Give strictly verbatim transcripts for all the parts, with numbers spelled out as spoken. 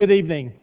Good evening.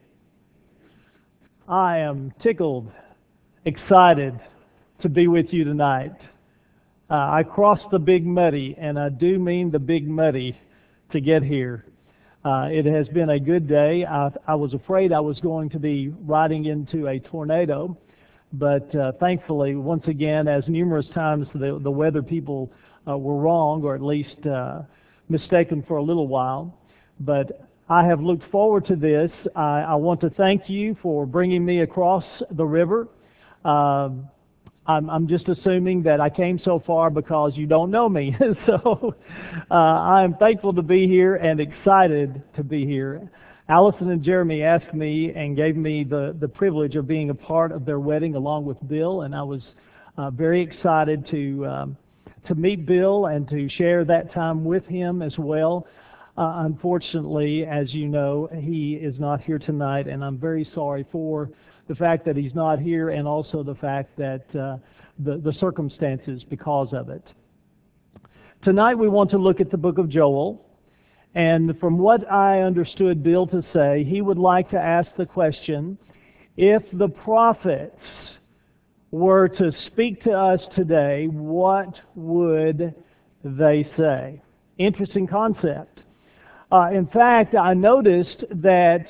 I am tickled, excited to be with you tonight. Uh, I crossed the Big Muddy, and I do mean the Big Muddy, to get here. Uh, it has been a good day. I, I was afraid I was going to be riding into a tornado, but uh, thankfully, once again, as numerous times the, the weather people uh, were wrong, or at least uh, mistaken for a little while. But I have looked forward to this. I, I want to thank you for bringing me across the river. Um, I'm, I'm just assuming that I came so far because you don't know me. so uh, I'm thankful to be here and excited to be here. Allison and Jeremy asked me and gave me the, the privilege of being a part of their wedding along with Bill, and I was uh, very excited to, um, to meet Bill and to share that time with him as well. Uh, unfortunately, as you know, he is not here tonight, and I'm very sorry for the fact that he's not here, and also the fact that uh, the, the circumstances because of it. Tonight we want to look at the book of Joel, and from what I understood Bill to say, he would like to ask the question, if the prophets were to speak to us today, what would they say? Interesting concept. Uh, in fact, I noticed that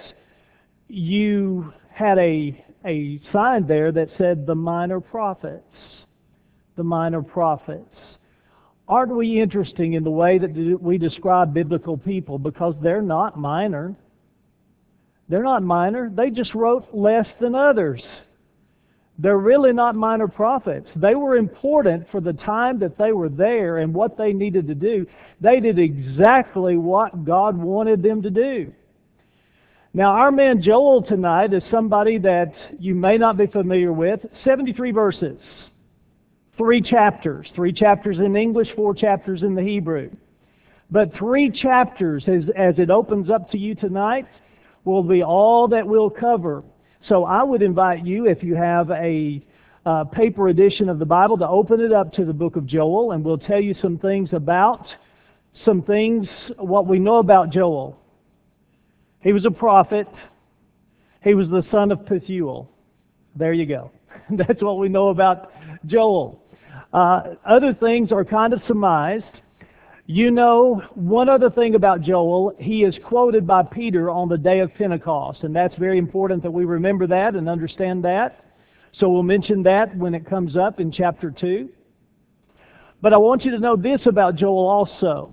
you had a, a sign there that said the minor prophets. The minor prophets. Aren't we interesting in the way that we describe biblical people? Because they're not minor. They're not minor. They just wrote less than others. They're really not minor prophets. They were important for the time that they were there and what they needed to do. They did exactly what God wanted them to do. Now, our man Joel tonight is somebody that you may not be familiar with. seventy-three verses. Three chapters. Three chapters in English, four chapters in the Hebrew. But three chapters, as, as it opens up to you tonight, will be all that we'll cover. So I would invite you, if you have a uh, paper edition of the Bible, to open it up to the book of Joel, and we'll tell you some things about, some things, what we know about Joel. He was a prophet. He was the son of Pethuel. There you go. That's what we know about Joel. Uh, other things are kind of surmised. You know, one other thing about Joel, he is quoted by Peter on the day of Pentecost, and that's very important that we remember that and understand that. So we'll mention that when it comes up in chapter two. But I want you to know this about Joel also.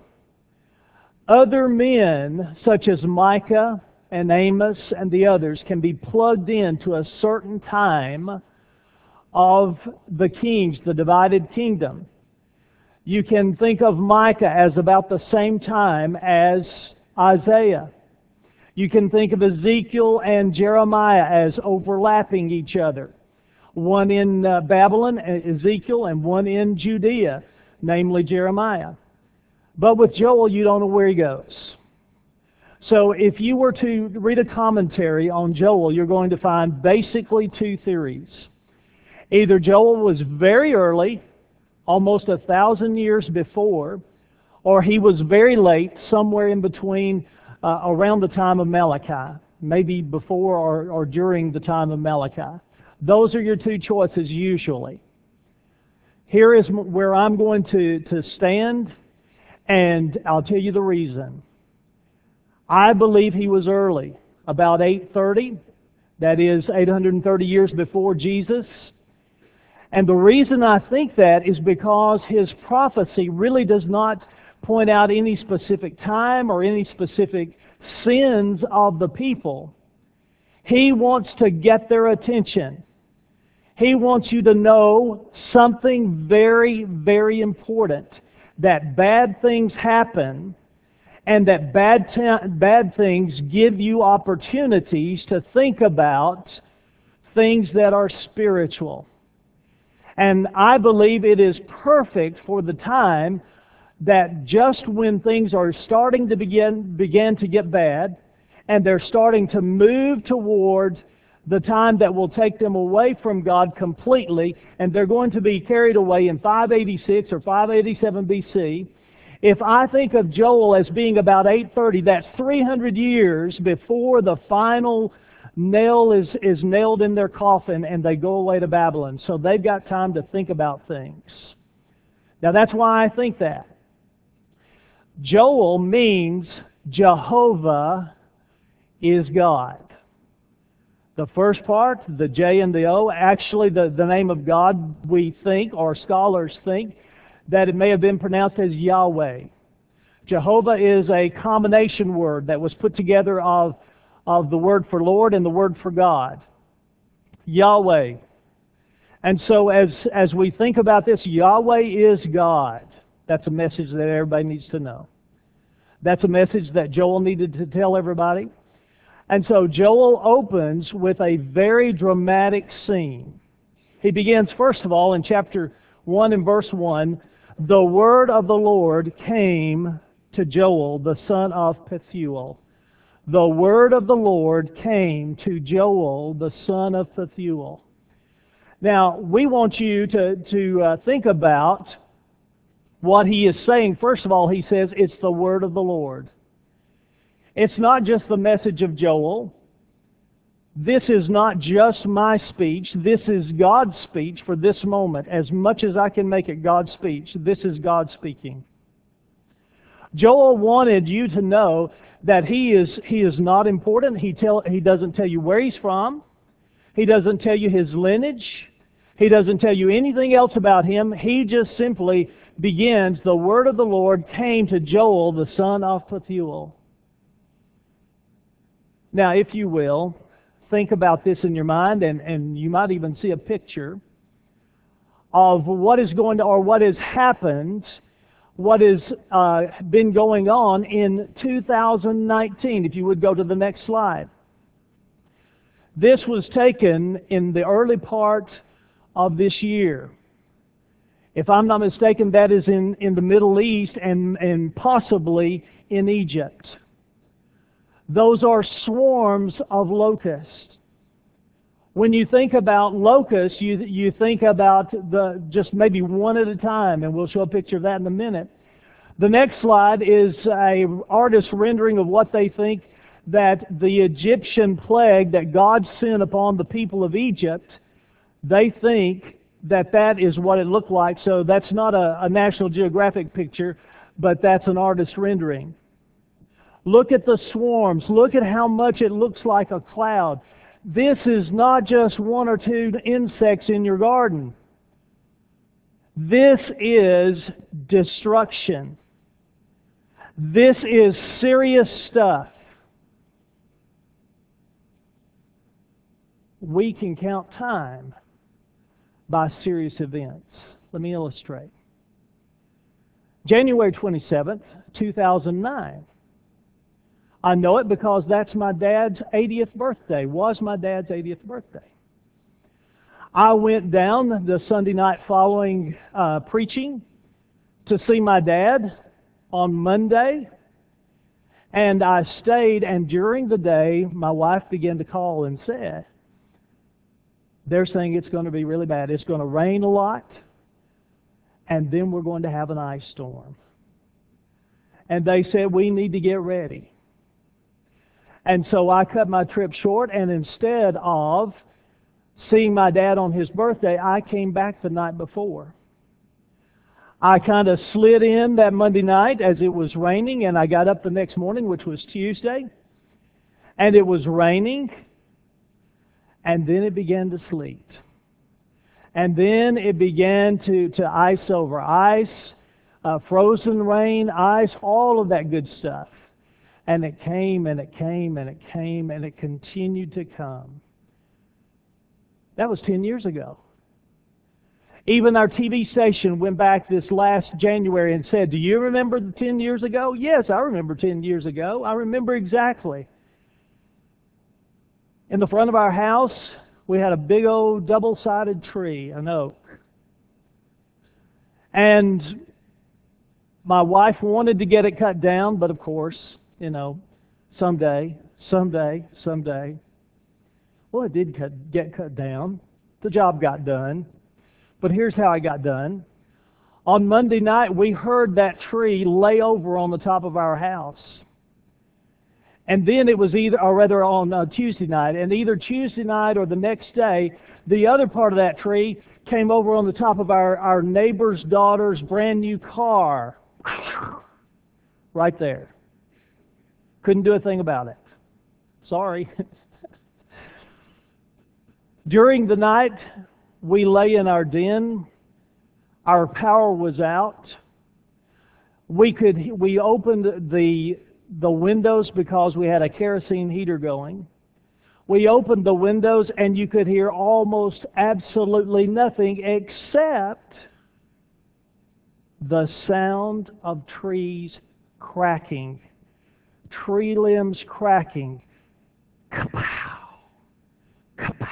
Other men, such as Micah and Amos and the others, can be plugged into a certain time of the kings, the divided kingdom. You can think of Micah as about the same time as Isaiah. You can think of Ezekiel and Jeremiah as overlapping each other. One in uh, Babylon, Ezekiel, and one in Judea, namely Jeremiah. But with Joel, you don't know where he goes. So if you were to read a commentary on Joel, you're going to find basically two theories. Either Joel was very early, almost a thousand years before, or he was very late, somewhere in between, uh, around the time of Malachi, maybe before or, or during the time of Malachi. Those are your two choices usually. Here is where I'm going to, to stand, and I'll tell you the reason. I believe he was early, about eight thirty, that is eight hundred thirty years before Jesus. And the reason I think that is because his prophecy really does not point out any specific time or any specific sins of the people. He wants to get their attention. He wants you to know something very, very important, that bad things happen and that bad, t- bad things give you opportunities to think about things that are spiritual. And I believe it is perfect for the time that just when things are starting to begin, begin to get bad, and they're starting to move towards the time that will take them away from God completely, and they're going to be carried away in five eighty-six or five eighty-seven B C, If I think of Joel as being about eight thirty, that's three hundred years before the final nail is, is nailed in their coffin and they go away to Babylon. So they've got time to think about things. Now that's why I think that. Joel means Jehovah is God. The first part, the J and the O, actually the, the name of God, we think, or scholars think, that it may have been pronounced as Yahweh. Jehovah is a combination word that was put together of, of the word for Lord and the word for God. Yahweh. And so as, as we think about this, Yahweh is God. That's a message that everybody needs to know. That's a message that Joel needed to tell everybody. And so Joel opens with a very dramatic scene. He begins, first of all, in chapter one and verse one, the word of the Lord came to Joel, the son of Pethuel. The word of the Lord came to Joel, the son of Pethuel. Now, we want you to, to uh, think about what he is saying. First of all, he says it's the word of the Lord. It's not just the message of Joel. This is not just my speech. This is God's speech for this moment. As much as I can make it God's speech, this is God speaking. Joel wanted you to know that he is, he is not important. He, tell, he doesn't tell you where he's from. He doesn't tell you his lineage. He doesn't tell you anything else about him. He just simply begins, the word of the Lord came to Joel, the son of Pethuel. Now, if you will, think about this in your mind, and, and you might even see a picture of what is going to, or what has happened, what has uh, been going on in two thousand nineteen. If you would go to the next slide. This was taken in the early part of this year. If I'm not mistaken, that is in, in the Middle East and, and possibly in Egypt. Those are swarms of locusts. When you think about locusts, you, you think about the just maybe one at a time, and we'll show a picture of that in a minute. The next slide is an artist's rendering of what they think that the Egyptian plague that God sent upon the people of Egypt, they think that that is what it looked like. So that's not a, a National Geographic picture, but that's an artist's rendering. Look at the swarms. Look at how much it looks like a cloud. This is not just one or two insects in your garden. This is destruction. This is serious stuff. We can count time by serious events. Let me illustrate. January twenty-seventh, two thousand nine. I know it because that's my dad's eightieth birthday, was my dad's eightieth birthday. I went down the Sunday night following uh, preaching to see my dad on Monday, and I stayed, and during the day, my wife began to call and said, they're saying it's going to be really bad. It's going to rain a lot, and then we're going to have an ice storm. And they said, we need to get ready. And so I cut my trip short, and instead of seeing my dad on his birthday, I came back the night before. I kind of slid in that Monday night as it was raining, and I got up the next morning, which was Tuesday, and it was raining, and then it began to sleet. And then it began to, to ice over. Ice, uh, frozen rain, ice, all of that good stuff. And it came, and it came, and it came, and it continued to come. That was ten years ago. Even our T V station went back this last January and said, do you remember the ten years ago? Yes, I remember ten years ago. I remember exactly. In the front of our house, we had a big old double-sided tree, an oak. And my wife wanted to get it cut down, but of course, you know, someday, someday, someday. Well, it did cut, get cut down. The job got done. But here's how it got done. On Monday night, we heard that tree lay over on the top of our house. And then it was either, or rather on uh, Tuesday night, and either Tuesday night or the next day, the other part of that tree came over on the top of our, our neighbor's daughter's brand new car. Right there. Couldn't do a thing about it. Sorry. During the night, we lay in our den. Our power was out. We could we opened the the windows because we had a kerosene heater going. We opened the windows and you could hear almost absolutely nothing except the sound of trees cracking, tree limbs cracking. Kapow! Kapow!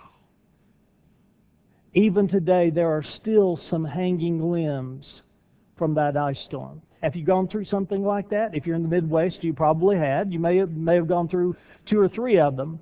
Even today, there are still some hanging limbs from that ice storm. Have you gone through something like that? If you're in the Midwest, you probably had. You may have, may have gone through two or three of them.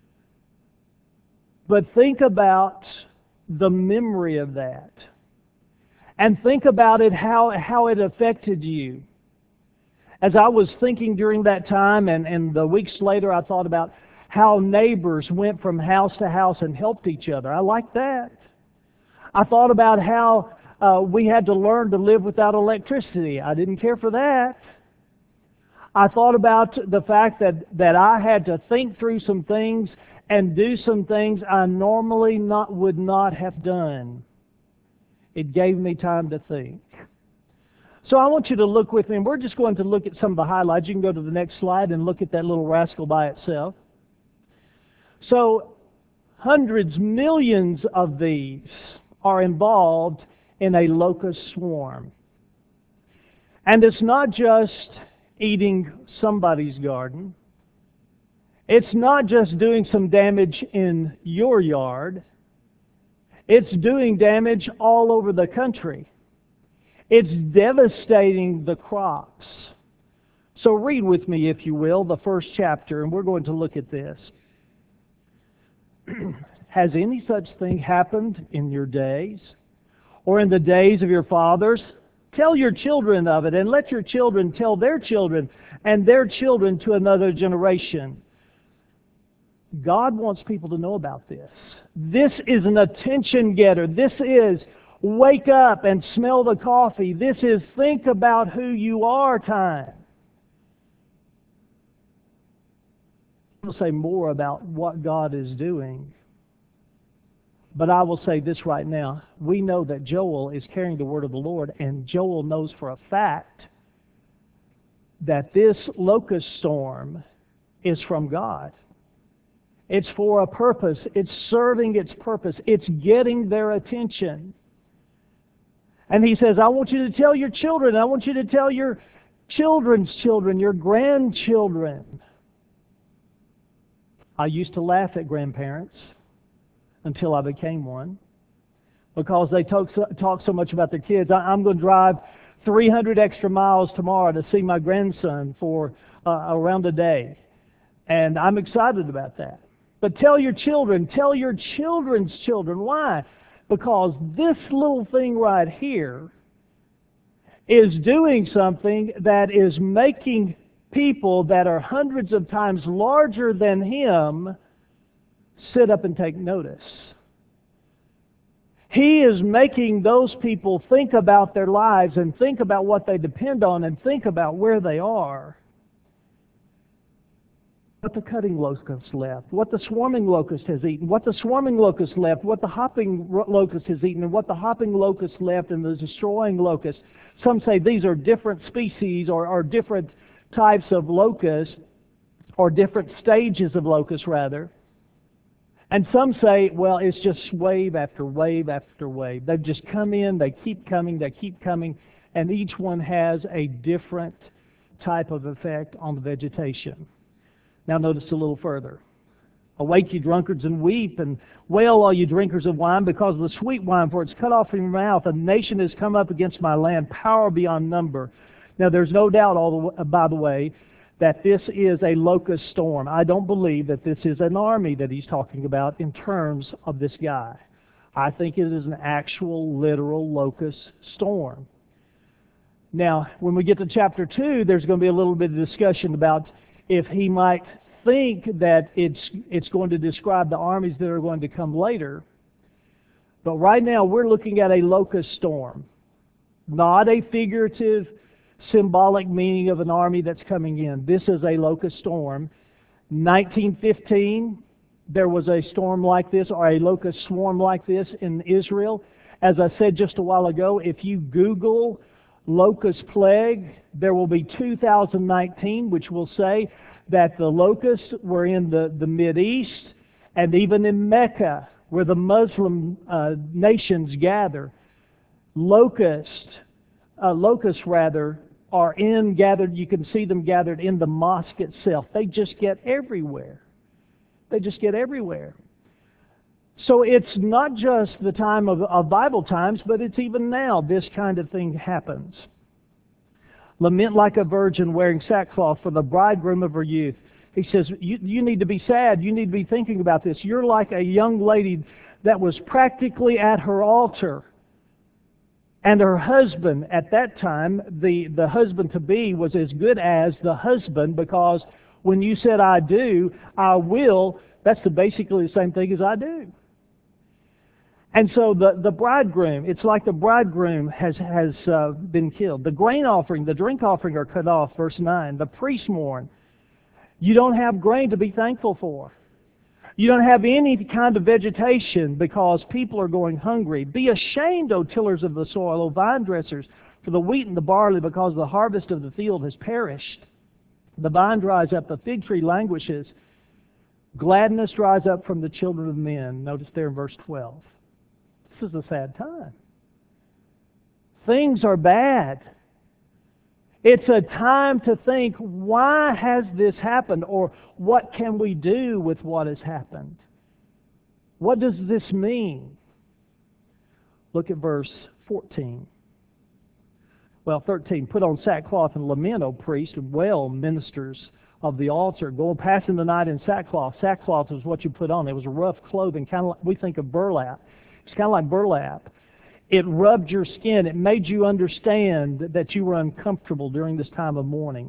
But think about the memory of that. And think about it, how, how it affected you. As I was thinking during that time, and, and the weeks later, I thought about how neighbors went from house to house and helped each other. I like that. I thought about how uh, we had to learn to live without electricity. I didn't care for that. I thought about the fact that, that I had to think through some things and do some things I normally not would not have done. It gave me time to think. So I want you to look with me, and we're just going to look at some of the highlights. You can go to the next slide and look at that little rascal by itself. So hundreds, millions of these are involved in a locust swarm. And it's not just eating somebody's garden. It's not just doing some damage in your yard. It's doing damage all over the country. It's devastating the crops. So read with me, if you will, the first chapter, and we're going to look at this. Has any such thing happened in your days, or in the days of your fathers? Tell your children of it, and let your children tell their children, and their children to another generation. God wants people to know about this. This is an attention getter. This is wake up and smell the coffee. This is think about who you are time. I'll say more about what God is doing. But I will say this right now. We know that Joel is carrying the word of the Lord, and Joel knows for a fact that this locust storm is from God. It's for a purpose. It's serving its purpose. It's getting their attention. And he says, I want you to tell your children. I want you to tell your children's children, your grandchildren. I used to laugh at grandparents until I became one, because they talk so, talk so much about their kids. I, I'm going to drive three hundred extra miles tomorrow to see my grandson for uh, around a day. And I'm excited about that. But tell your children, tell your children's children. Why? Because this little thing right here is doing something that is making people that are hundreds of times larger than him sit up and take notice. He is making those people think about their lives and think about what they depend on and think about where they are. What the cutting locust left, what the swarming locust has eaten, what the swarming locust left, what the hopping locust has eaten, and what the hopping locust left, and the destroying locust. Some say these are different species or, or different types of locusts, or different stages of locusts, rather. And some say, well, it's just wave after wave after wave. They've just come in, they keep coming, they keep coming, and each one has a different type of effect on the vegetation. Now notice a little further. Awake, ye drunkards, and weep, and wail, all you drinkers of wine, because of the sweet wine, for it's cut off from your mouth. A nation has come up against my land, power beyond number. Now there's no doubt, all the, by the way, that this is a locust storm. I don't believe that this is an army that he's talking about in terms of this guy. I think it is an actual, literal locust storm. Now, when we get to chapter two, there's going to be a little bit of discussion about if he might think that it's it's going to describe the armies that are going to come later. But right now, we're looking at a locust storm, not a figurative, symbolic meaning of an army that's coming in. This is a locust storm. nineteen fifteen, there was a storm like this, or a locust swarm like this in Israel. As I said just a while ago, if you Google locust plague, there will be two thousand nineteen, which will say that the locusts were in the, the Mideast, and even in Mecca, where the Muslim uh, nations gather. Locusts, uh, locusts rather, are in gathered, you can see them gathered in the mosque itself. They just get everywhere. They just get everywhere. So it's not just the time of, of Bible times, but it's even now this kind of thing happens. Lament like a virgin wearing sackcloth for the bridegroom of her youth. He says, you, you need to be sad. You need to be thinking about this. You're like a young lady that was practically at her altar. And her husband, at that time, the, the husband-to-be was as good as the husband, because when you said, I do, I will, that's the basically the same thing as I do. And so the, the bridegroom, it's like the bridegroom has, has uh, been killed. The grain offering, the drink offering are cut off, verse nine. The priests mourn. You don't have grain to be thankful for. You don't have any kind of vegetation because people are going hungry. Be ashamed, O tillers of the soil, O vine dressers, for the wheat and the barley, because the harvest of the field has perished. The vine dries up, the fig tree languishes. Gladness dries up from the children of men. Notice there in verse twelve. This is a sad time. Things are bad. It's a time to think, why has this happened? Or what can we do with what has happened? What does this mean? Look at verse fourteen. Well, thirteen. Put on sackcloth and lament, O priest, and wail, ministers of the altar. Go passing the night in sackcloth. Sackcloth was what you put on. It was a rough clothing, kind of like we think of burlap. It's kind of like burlap. It rubbed your skin. It made you understand that you were uncomfortable during this time of mourning.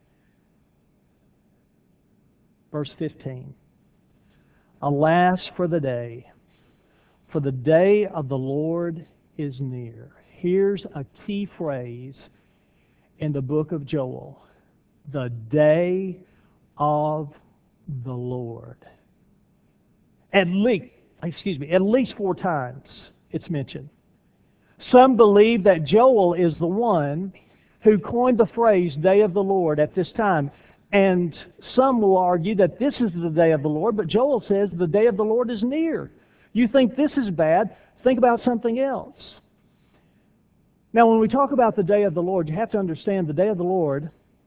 Verse fifteen. Alas for the day, for the day of the Lord is near. Here's a key phrase in the book of Joel. The day of the Lord. At least, excuse me, at least four times it's mentioned. Some believe that Joel is the one who coined the phrase day of the Lord at this time. And some will argue that this is the day of the Lord, but Joel says the day of the Lord is near. You think this is bad, think about something else. Now, when we talk about the day of the Lord, you have to understand the day of the Lord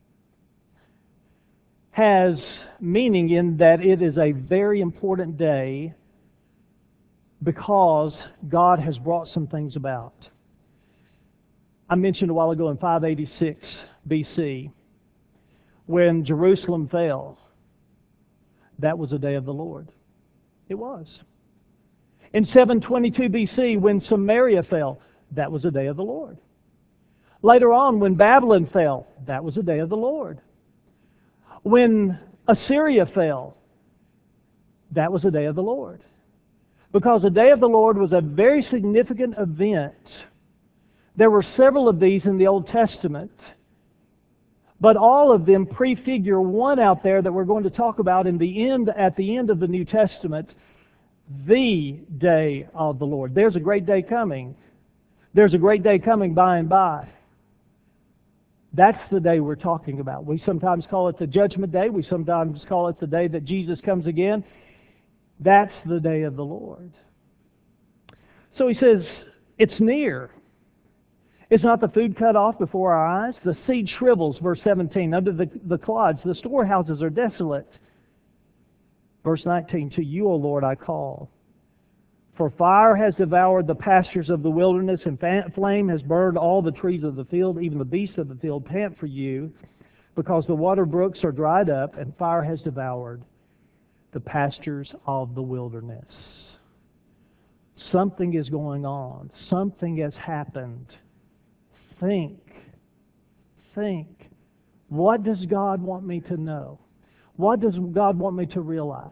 has meaning in that it is a very important day because God has brought some things about. I mentioned a while ago in five eighty-six B C, when Jerusalem fell, that was a day of the Lord. It was. In seven twenty-two B C, when Samaria fell, that was a day of the Lord. Later on, when Babylon fell, that was a day of the Lord. When Assyria fell, that was a day of the Lord. Because the day of the Lord was a very significant event. There were several of these in the Old Testament, but all of them prefigure one out there that we're going to talk about in the end, at the end of the New Testament, the day of the Lord. There's a great day coming. There's a great day coming by and by. That's the day we're talking about. We sometimes call it the Judgment Day. We sometimes call it the day that Jesus comes again. That's the day of the Lord. So he says, it's near. Is not the food cut off before our eyes? The seed shrivels, verse seventeen, under the, the clods. The storehouses are desolate. Verse nineteen, to you, O Lord, I call. For fire has devoured the pastures of the wilderness, and flame has burned all the trees of the field. Even the beasts of the field pant for you, because the water brooks are dried up, and fire has devoured the pastures of the wilderness. Something is going on. Something has happened. Think. Think. What does God want me to know? What does God want me to realize?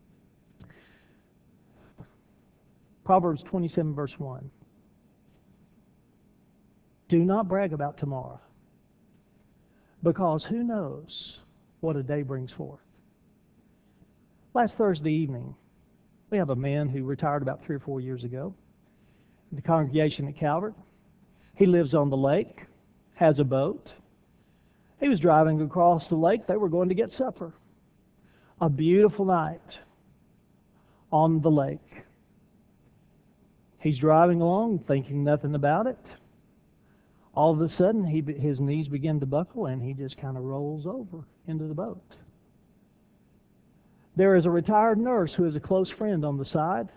Proverbs twenty-seven, verse one. Do not brag about tomorrow, because who knows what a day brings forth. Last Thursday evening, we have a man who retired about three or four years ago in the congregation at Calvert. He lives on the lake, has a boat. He was driving across the lake. They were going to get supper. A beautiful night on the lake. He's driving along, thinking nothing about it. All of a sudden, he, his knees begin to buckle, and he just kind of rolls over into the boat. There is a retired nurse who is a close friend on the side,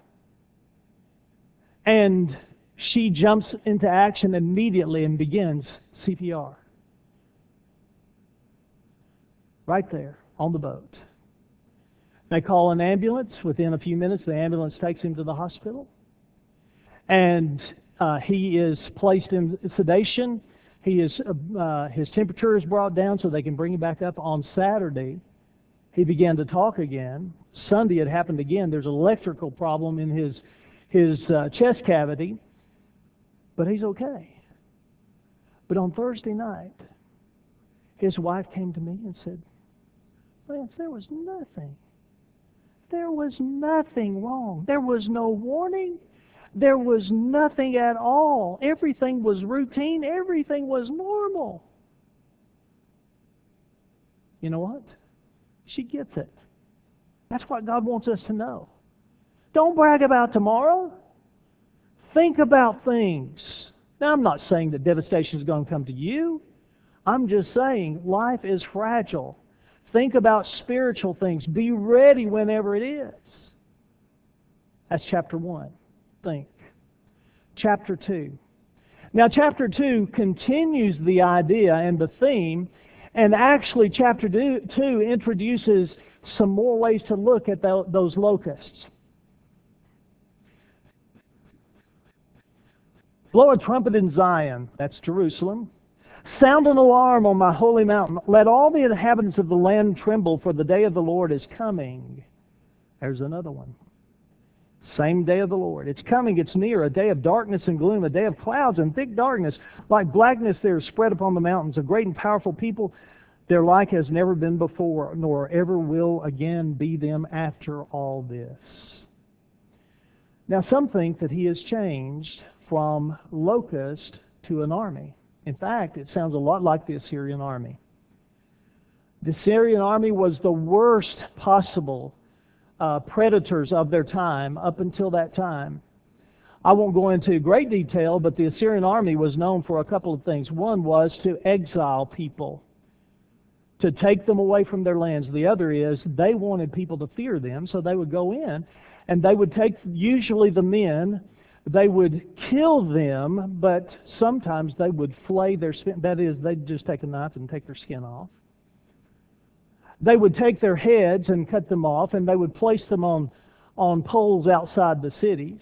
and she jumps into action immediately and begins C P R. Right there on the boat. They call an ambulance. Within a few minutes, the ambulance takes him to the hospital. And uh, he is placed in sedation. He is, uh, his temperature is brought down so they can bring him back up. On Saturday, he began to talk again. Sunday, it happened again. There's an electrical problem in his, his uh, chest cavity. But he's okay. But on Thursday night, his wife came to me and said, Lance, there was nothing. There was nothing wrong. There was no warning. There was nothing at all. Everything was routine. Everything was normal. You know what? She gets it. That's what God wants us to know. Don't brag about tomorrow. Think about things. Now, I'm not saying that devastation is going to come to you. I'm just saying life is fragile. Think about spiritual things. Be ready whenever it is. That's chapter one. Think. Chapter two. Now, chapter two continues the idea and the theme, and actually chapter two introduces some more ways to look at those locusts. Blow a trumpet in Zion, that's Jerusalem. Sound an alarm on my holy mountain. Let all the inhabitants of the land tremble, for the day of the Lord is coming. There's another one. Same day of the Lord. It's coming, it's near, a day of darkness and gloom, a day of clouds and thick darkness. Like blackness there is spread upon the mountains. A great and powerful people, their like has never been before, nor ever will again be them after all this. Now, some think that he has changed from locust to an army. In fact, it sounds a lot like the Assyrian army. The Assyrian army was the worst possible uh, predators of their time up until that time. I won't go into great detail, but the Assyrian army was known for a couple of things. One was to exile people, to take them away from their lands. The other is they wanted people to fear them, so they would go in and they would take usually the men. They would kill them, but sometimes they would flay their skin. That is, they'd just take a knife and take their skin off. They would take their heads and cut them off, and they would place them on, on poles outside the cities.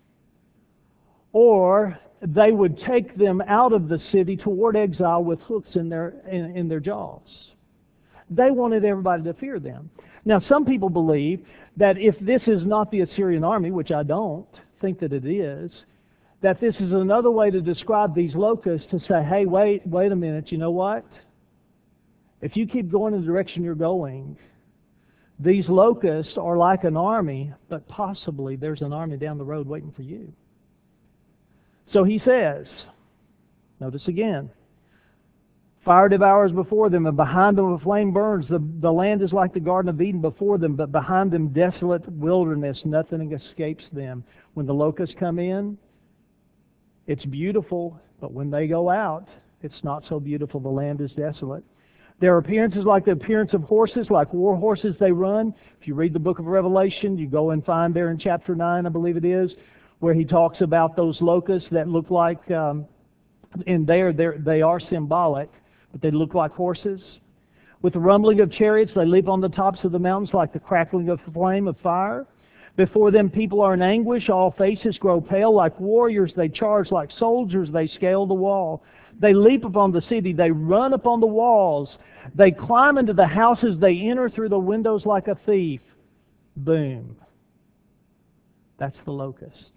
Or they would take them out of the city toward exile with hooks in their, in, in their jaws. They wanted everybody to fear them. Now, some people believe that if this is not the Assyrian army, which I don't think that it is, that this is another way to describe these locusts, to say, hey, wait, wait a minute, you know what? If you keep going in the direction you're going, these locusts are like an army, but possibly there's an army down the road waiting for you. So he says, notice again, fire devours before them, and behind them a flame burns. The, the land is like the Garden of Eden before them, but behind them desolate wilderness. Nothing escapes them. When the locusts come in, it's beautiful, but when they go out, it's not so beautiful. The land is desolate. Their appearance is like the appearance of horses, like war horses they run. If you read the book of Revelation, you go and find there in chapter nine, I believe it is, where he talks about those locusts that look like, um, and there they are symbolic, but they look like horses. With the rumbling of chariots, they leap on the tops of the mountains like the crackling of flame of fire. Before them people are in anguish, all faces grow pale. Like warriors they charge, like soldiers they scale the wall. They leap upon the city, they run upon the walls. They climb into the houses, they enter through the windows like a thief. Boom. That's the locust.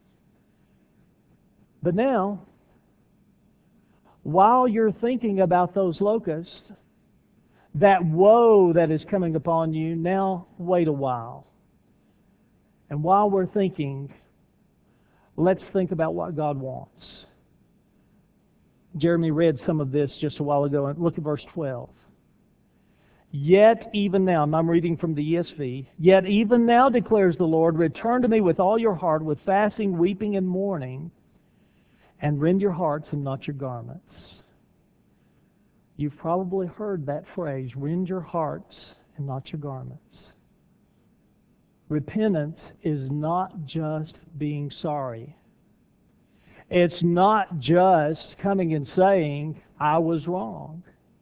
But now, while you're thinking about those locusts, that woe that is coming upon you, now wait a while. And while we're thinking, let's think about what God wants. Jeremy read some of this just a while ago. Look at verse twelve. Yet even now, and I'm reading from the E S V, yet even now declares the Lord, return to me with all your heart, with fasting, weeping, and mourning, and rend your hearts and not your garments. You've probably heard that phrase, rend your hearts and not your garments. Repentance is not just being sorry. It's not just coming and saying, I was wrong.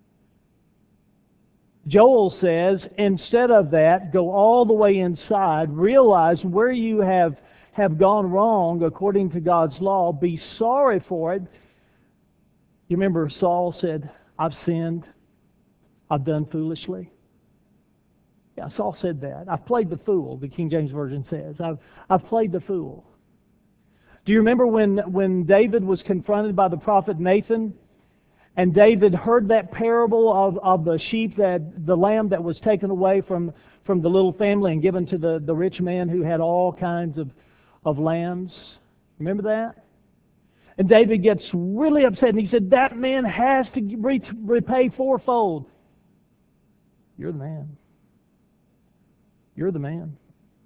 Joel says, instead of that, go all the way inside, realize where you have, have gone wrong according to God's law, be sorry for it. You remember Saul said, I've sinned, I've done foolishly. Yeah, Saul said that. I've played the fool, the King James Version says. I've, I've played the fool. Do you remember when, when David was confronted by the prophet Nathan? And David heard that parable of, of the sheep, that the lamb that was taken away from, from the little family and given to the, the rich man who had all kinds of, of lambs. Remember that? And David gets really upset and he said, that man has to re- repay fourfold. You're the man. You're the man.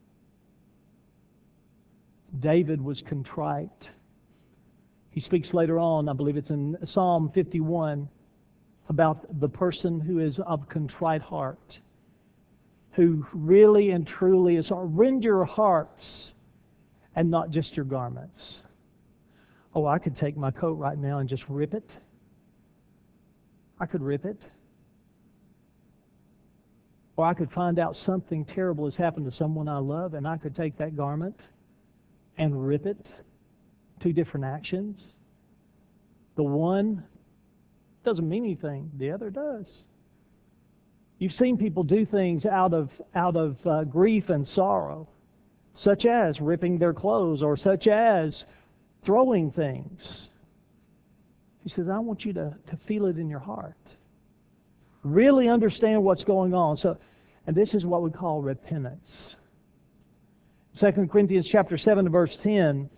David was contrite. He speaks later on, I believe it's in Psalm fifty-one, about the person who is of contrite heart, who really and truly is, rend your hearts and not just your garments. Oh, I could take my coat right now and just rip it. I could rip it. Or I could find out something terrible has happened to someone I love, and I could take that garment and rip it. Two different actions. The one doesn't mean anything. The other does. You've seen people do things out of out of uh, grief and sorrow, such as ripping their clothes or such as throwing things. He says, I want you to, to feel it in your heart. Really understand what's going on. So, and this is what we call repentance. Second Corinthians chapter seven, verse ten,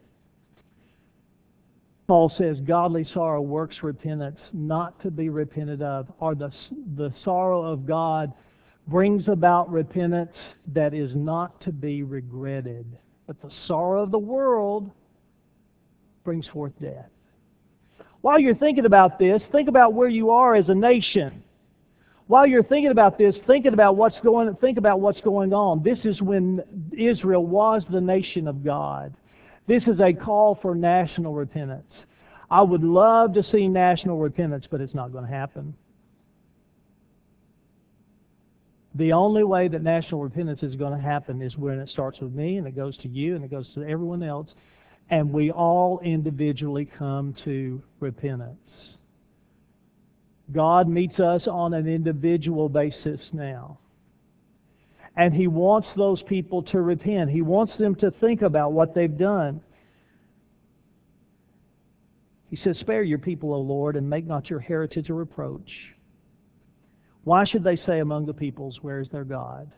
Paul says, godly sorrow works repentance, not to be repented of. Or the, the sorrow of God brings about repentance that is not to be regretted. But the sorrow of the world brings forth death. While you're thinking about this, think about where you are as a nation. While you're thinking about this, thinking about what's going, think about what's going on. This is when Israel was the nation of God. This is a call for national repentance. I would love to see national repentance, but it's not going to happen. The only way that national repentance is going to happen is when it starts with me, and it goes to you, and it goes to everyone else, and we all individually come to repentance. God meets us on an individual basis now. And He wants those people to repent. He wants them to think about what they've done. He says, spare your people, O Lord, and make not your heritage a reproach. Why should they say among the peoples, where is their God?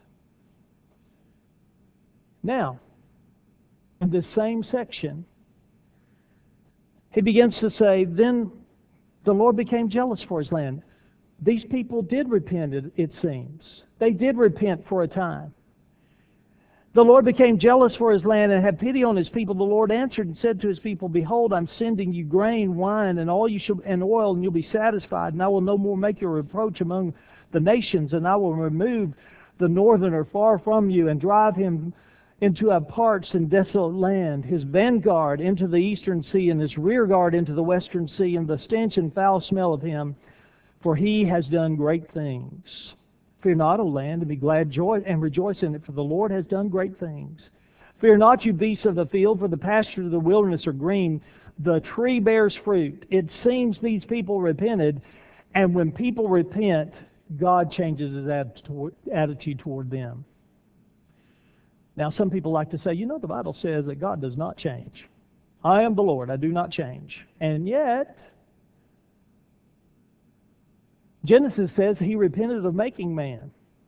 Now, in this same section, he begins to say, then the Lord became jealous for His land. These people did repent, it, it seems. They did repent for a time. The Lord became jealous for His land and had pity on His people. The Lord answered and said to His people, behold, I'm sending you grain, wine, and all you shall, and oil, and you'll be satisfied. And I will no more make you a reproach among the nations, and I will remove the northerner far from you and drive him into a parched and desolate land, his vanguard into the eastern sea, and his rear guard into the western sea, and the stench and foul smell of him, for he has done great things. Fear not, O land, and be glad joy and rejoice in it, for the Lord has done great things. Fear not, you beasts of the field, for the pastures of the wilderness are green. The tree bears fruit. It seems these people repented, and when people repent, God changes His attitude toward them. Now, some people like to say, you know, the Bible says that God does not change. I am the Lord, I do not change. And yet, Genesis says He repented of making man.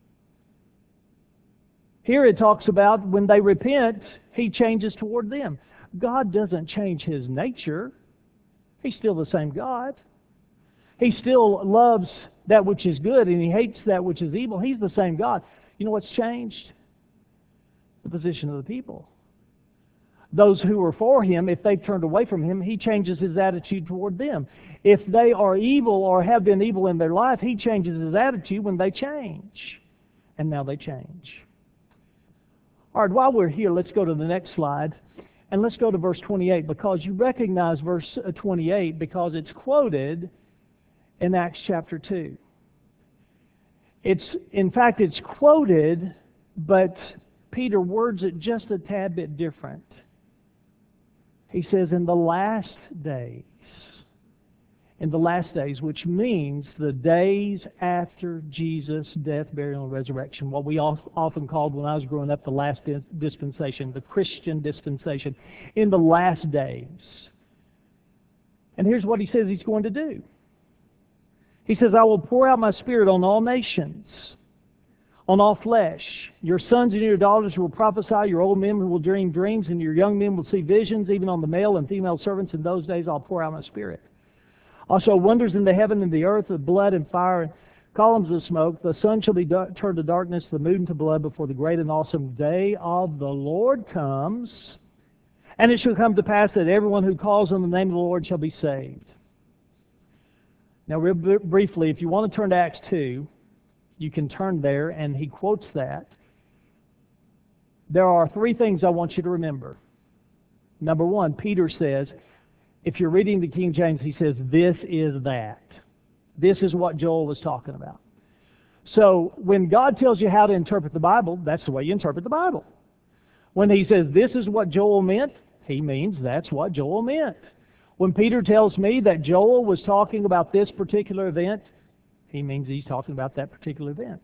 Here it talks about when they repent, He changes toward them. God doesn't change His nature. He's still the same God. He still loves that which is good and He hates that which is evil. He's the same God. You know what's changed? The position of the people. Those who are for Him, if they've turned away from Him, He changes His attitude toward them. If they are evil or have been evil in their life, He changes His attitude when they change. And now they change. All right, while we're here, let's go to the next slide. And let's go to verse twenty-eight, because you recognize verse twenty-eight because it's quoted in Acts chapter two. It's, in fact, it's quoted, but Peter words it just a tad bit different. He says, in the last days, in the last days, which means the days after Jesus' death, burial, and resurrection, what we often called when I was growing up the last dispensation, the Christian dispensation, in the last days. And here's what He says He's going to do. He says, I will pour out my Spirit on all nations, on all flesh. Your sons and your daughters will prophesy, your old men will dream dreams, and your young men will see visions. Even on the male and female servants in those days I'll pour out my Spirit. Also wonders in the heaven and the earth of blood and fire and columns of smoke. The sun shall be da- turned to darkness, the moon to blood, before the great and awesome day of the Lord comes. And it shall come to pass that everyone who calls on the name of the Lord shall be saved. Now, real b- briefly, if you want to turn to Acts two, you can turn there, and he quotes that. There are three things I want you to remember. Number one, Peter says, if you're reading the King James, he says, this is that. This is what Joel was talking about. So when God tells you how to interpret the Bible, that's the way you interpret the Bible. When He says, this is what Joel meant, He means that's what Joel meant. When Peter tells me that Joel was talking about this particular event, he means he's talking about that particular event.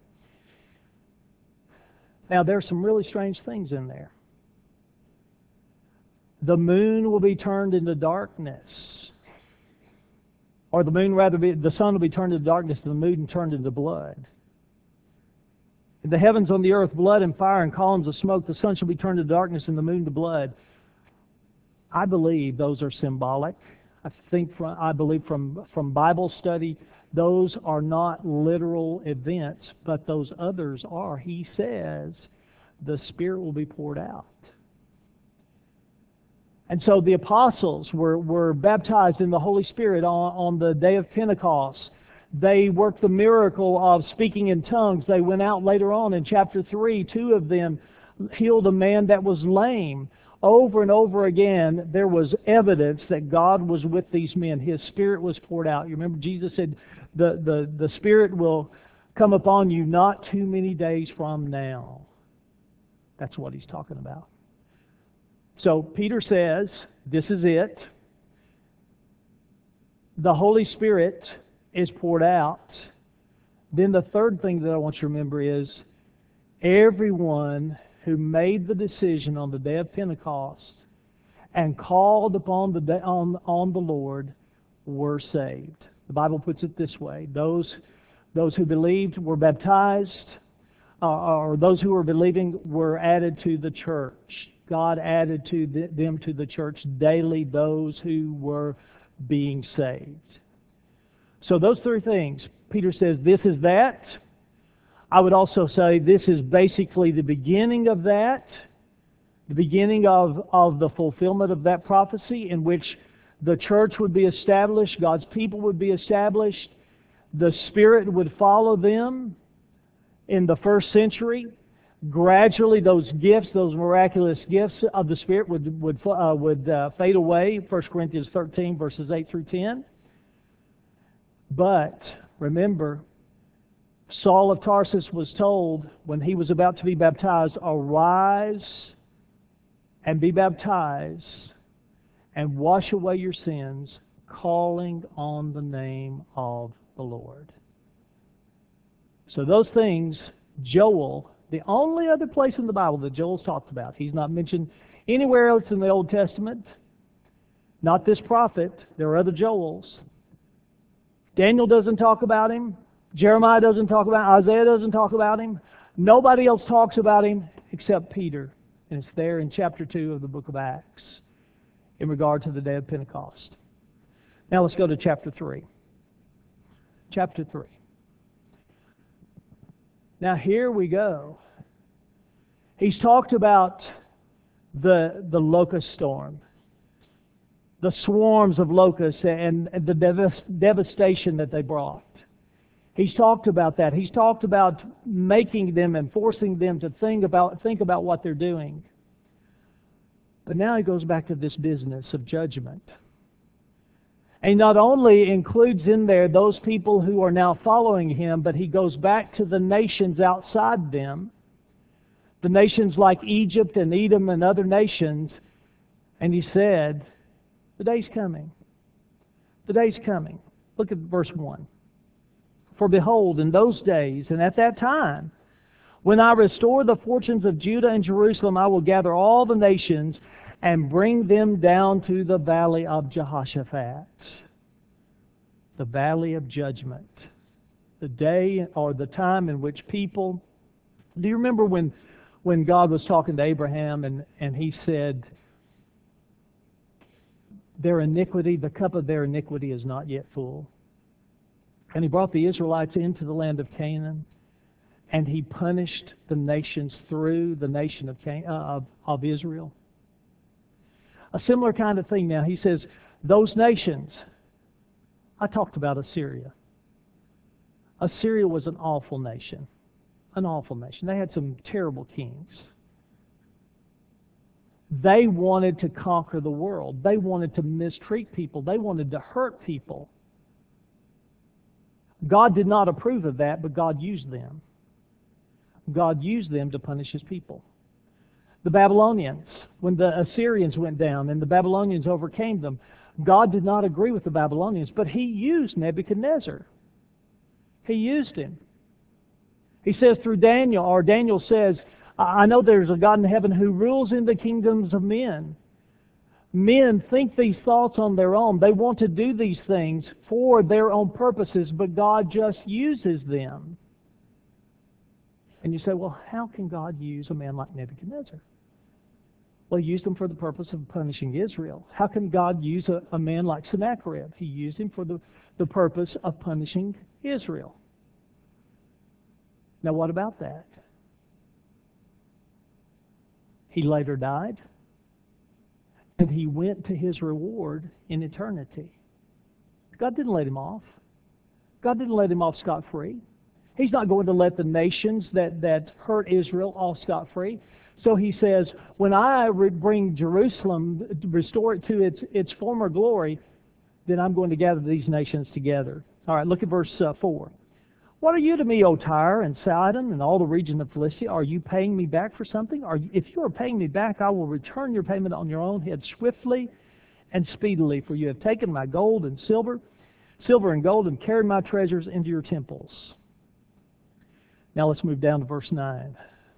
Now, there's some really strange things in there. The moon will be turned into darkness. Or the moon rather be, the sun will be turned into darkness and the moon turned into blood. In the heavens on the earth, blood and fire and columns of smoke, the sun shall be turned to darkness and the moon to blood. I believe those are symbolic. I think from, I believe from, from Bible study, those are not literal events, but those others are. He says the Spirit will be poured out. And so the apostles were, were baptized in the Holy Spirit on, on the day of Pentecost. They worked the miracle of speaking in tongues. They went out later on in chapter three. Two of them healed a man that was lame. Over and over again, there was evidence that God was with these men. His Spirit was poured out. You remember Jesus said, the, the, the Spirit will come upon you not too many days from now. That's what He's talking about. So Peter says, this is it. The Holy Spirit is poured out. Then the third thing that I want you to remember is everyone who made the decision on the day of Pentecost and called upon the day, on, on the Lord were saved. The Bible puts it this way. Those, those who believed were baptized, uh, or those who were believing were added to the church. God added to the, them to the church daily those who were being saved. So those three things, Peter says, this is that. I would also say this is basically the beginning of that, the beginning of, of the fulfillment of that prophecy in which the church would be established, God's people would be established, the Spirit would follow them in the first century. Gradually, those gifts, those miraculous gifts of the Spirit would would uh, would uh, fade away. First Corinthians thirteen, verses eight through ten. But remember, Saul of Tarsus was told when he was about to be baptized, arise and be baptized and wash away your sins, calling on the name of the Lord. So those things, Joel, the only other place in the Bible that Joel's talked about, he's not mentioned anywhere else in the Old Testament, not this prophet. There are other Joels. Daniel doesn't talk about him. Jeremiah doesn't talk about him. Isaiah doesn't talk about him. Nobody else talks about him except Peter. And it's there in chapter two of the book of Acts in regard to the day of Pentecost. Now let's go to chapter three. Chapter three. Now here we go. He's talked about the, the locust storm, the swarms of locusts and, and the devas- devastation that they brought. He's talked about that. He's talked about making them and forcing them to think about, think about what they're doing. But now he goes back to this business of judgment. And he not only includes in there those people who are now following him, but he goes back to the nations outside them, the nations like Egypt and Edom and other nations, and he said, the day's coming. The day's coming. Look at verse one. For behold, in those days, and at that time, when I restore the fortunes of Judah and Jerusalem, I will gather all the nations and bring them down to the valley of Jehoshaphat, the valley of judgment, the day or the time in which people... Do you remember when, when God was talking to Abraham and, and he said, their iniquity, the cup of their iniquity is not yet full. And he brought the Israelites into the land of Canaan, and he punished the nations through the nation of, Can- uh, of, of Israel. A similar kind of thing now. He says, those nations, I talked about Assyria. Assyria was an awful nation. An awful nation. They had some terrible kings. They wanted to conquer the world. They wanted to mistreat people. They wanted to hurt people. God did not approve of that, but God used them. God used them to punish His people. The Babylonians, when the Assyrians went down and the Babylonians overcame them, God did not agree with the Babylonians, but He used Nebuchadnezzar. He used him. He says through Daniel, or Daniel says, I know there's a God in heaven who rules in the kingdoms of men. Men think these thoughts on their own. They want to do these things for their own purposes, but God just uses them. And you say, well, how can God use a man like Nebuchadnezzar? Well, He used him for the purpose of punishing Israel. How can God use a, a man like Sennacherib? He used him for the, the purpose of punishing Israel. Now, what about that? He later died, and he went to his reward in eternity. God didn't let him off. God didn't let him off scot-free. He's not going to let the nations that, that hurt Israel off scot-free. So He says, when I re- bring Jerusalem, restore it to its, its former glory, then I'm going to gather these nations together. All right, look at verse uh, four. What are you to me, O Tyre and Sidon and all the region of Philistia? Are you paying me back for something? Are you, if you are paying me back, I will return your payment on your own head swiftly and speedily, for you have taken my gold and silver, silver and gold, and carried my treasures into your temples. Now let's move down to verse nine.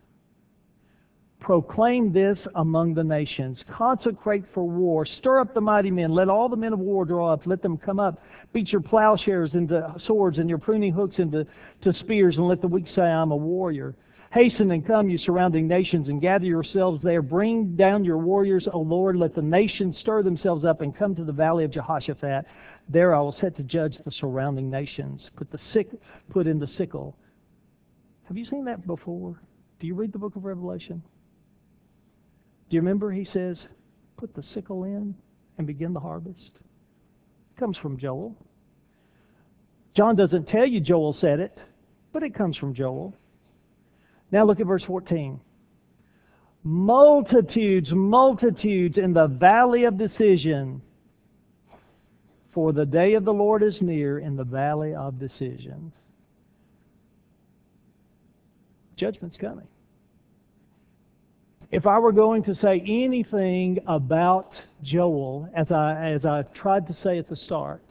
Proclaim this among the nations. Consecrate for war. Stir up the mighty men. Let all the men of war draw up. Let them come up. Beat your plowshares into swords and your pruning hooks into to spears, and let the weak say, I'm a warrior. Hasten and come, you surrounding nations, and gather yourselves there. Bring down your warriors, O Lord. Let the nations stir themselves up and come to the valley of Jehoshaphat. There I will set to judge the surrounding nations. Put the sick, put in the sickle. Have you seen that before? Do you read the book of Revelation? Do you remember He says, put the sickle in and begin the harvest? It comes from Joel. John doesn't tell you Joel said it, but it comes from Joel. Now look at verse fourteen. Multitudes, multitudes in the valley of decision, for the day of the Lord is near in the valley of decision. Judgment's coming. If I were going to say anything about Joel, as I, as I tried to say at the start,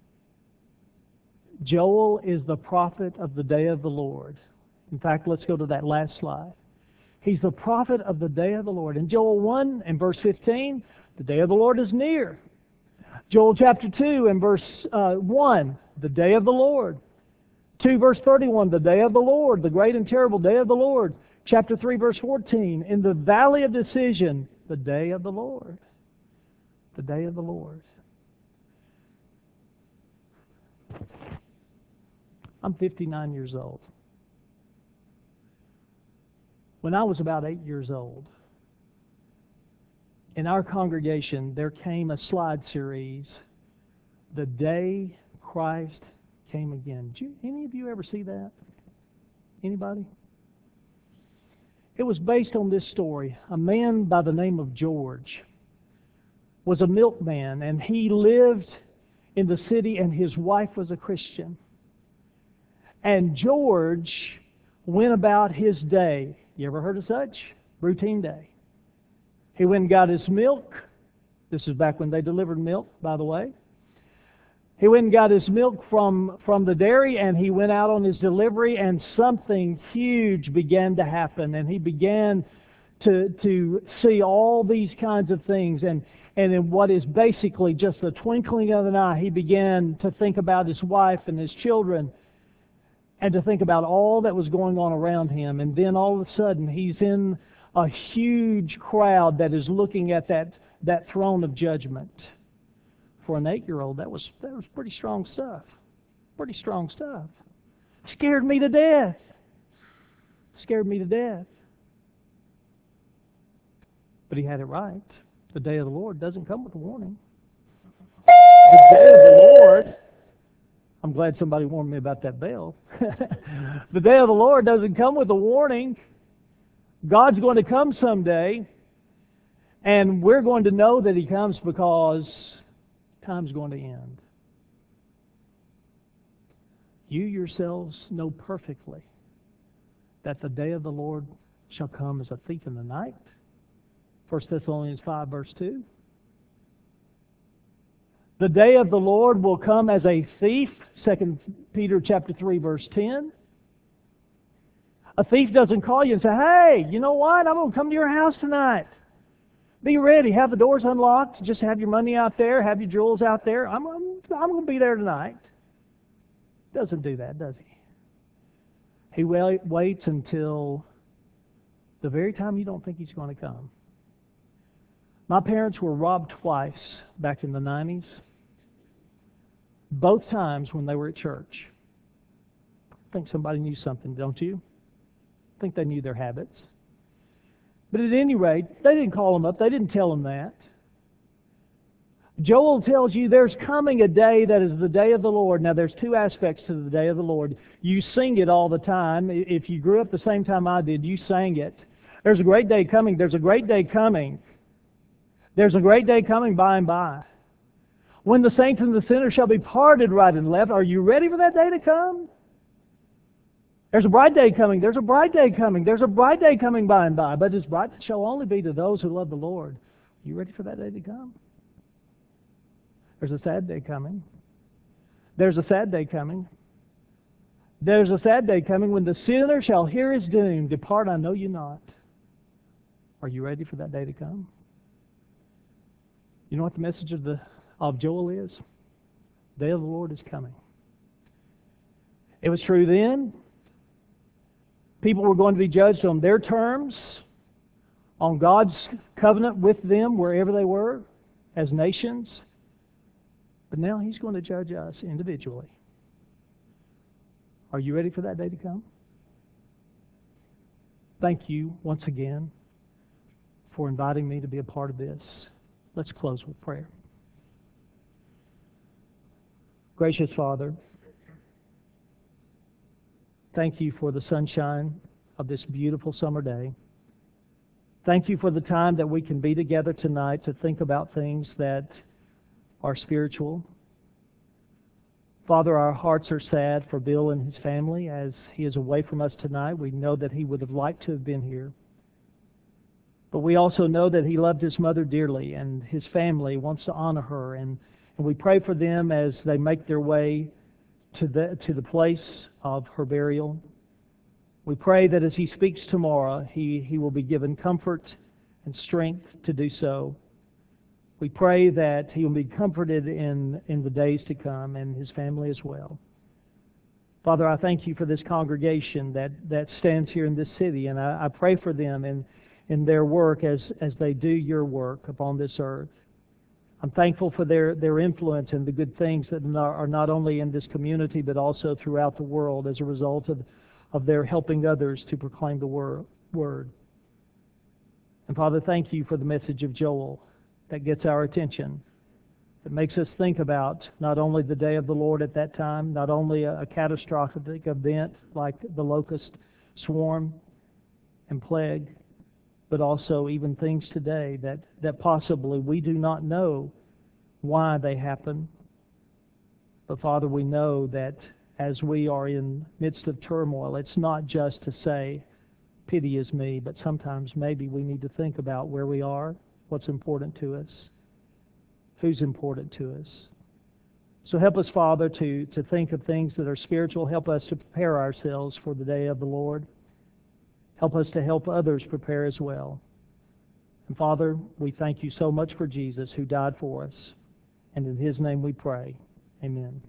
Joel is the prophet of the day of the Lord. In fact, let's go to that last slide. He's the prophet of the day of the Lord. In Joel one and verse fifteen, the day of the Lord is near. Joel chapter two and verse uh, one, the day of the Lord. two verse thirty-one, the day of the Lord, the great and terrible day of the Lord. Chapter three verse fourteen, in the valley of decision, the day of the Lord. The day of the Lord. I'm fifty-nine years old. When I was about eight years old, in our congregation there came a slide series, The Day Christ Came Again. Did you, any of you ever see that? Anybody? It was based on this story. A man by the name of George was a milkman, and he lived in the city, and his wife was a Christian. And George went about his day. You ever heard of such? Routine day. He went and got his milk. This is back when they delivered milk, by the way. He went and got his milk from, from the dairy, and he went out on his delivery, and something huge began to happen. And he began to, to see all these kinds of things. And, and in what is basically just the twinkling of an eye, he began to think about his wife and his children, and to think about all that was going on around him. And then all of a sudden, he's in a huge crowd that is looking at that, that throne of judgment. For an eight-year-old, that was, that was pretty strong stuff. Pretty strong stuff. Scared me to death. Scared me to death. But he had it right. The day of the Lord doesn't come with a warning. The day of the Lord... I'm glad somebody warned me about that bell. The day of the Lord doesn't come with a warning. God's going to come someday, and we're going to know that He comes because time's going to end. You yourselves know perfectly that the day of the Lord shall come as a thief in the night. First Thessalonians five verse two. The day of the Lord will come as a thief, Second Peter chapter three, verse ten. A thief doesn't call you and say, hey, you know what? I'm going to come to your house tonight. Be ready. Have the doors unlocked. Just have your money out there. Have your jewels out there. I'm, I'm, I'm going to be there tonight. Doesn't do that, does he? He wait, waits until the very time you don't think he's going to come. My parents were robbed twice back in the nineties. Both times when they were at church. I think somebody knew something, don't you? I think they knew their habits. But at any rate, they didn't call them up. They didn't tell them that. Joel tells you there's coming a day that is the day of the Lord. Now, there's two aspects to the day of the Lord. You sing it all the time. If you grew up the same time I did, you sang it. There's a great day coming. There's a great day coming. There's a great day coming by and by. When the saints and the sinners shall be parted right and left. Are you ready for that day to come? There's a bright day coming. There's a bright day coming. There's a bright day coming by and by. But this bright shall only be to those who love the Lord. Are you ready for that day to come? There's a sad day coming. There's a sad day coming. There's a sad day coming when the sinner shall hear his doom. Depart, I know you not. Are you ready for that day to come? You know what the message of the of Joel is? The day of the Lord is coming. It was true then. People were going to be judged on their terms, on God's covenant with them wherever they were, as nations. But now He's going to judge us individually. Are you ready for that day to come? Thank you once again for inviting me to be a part of this. Let's close with prayer. Gracious Father, thank you for the sunshine of this beautiful summer day. Thank you for the time that we can be together tonight to think about things that are spiritual. Father, our hearts are sad for Bill and his family as he is away from us tonight. We know that he would have liked to have been here. But we also know that he loved his mother dearly, and his family wants to honor her. And, and we pray for them as they make their way to the, to the place of her burial. We pray that as he speaks tomorrow, he, he will be given comfort and strength to do so. We pray that he will be comforted in, in the days to come, and his family as well. Father, I thank you for this congregation that, that stands here in this city, and I, I pray for them in, in their work as, as they do your work upon this earth. I'm thankful for their, their influence and the good things that are not only in this community but also throughout the world as a result of, of their helping others to proclaim the wor- word. And Father, thank you for the message of Joel that gets our attention, that makes us think about not only the day of the Lord at that time, not only a, a catastrophic event like the locust swarm and plague, but also even things today that, that possibly we do not know why they happen. But Father, we know that as we are in midst of turmoil, it's not just to say, pity is me, but sometimes maybe we need to think about where we are, what's important to us, who's important to us. So help us, Father, to, to think of things that are spiritual. Help us to prepare ourselves for the day of the Lord. Help us to help others prepare as well. And Father, we thank you so much for Jesus who died for us. And in his name we pray. Amen.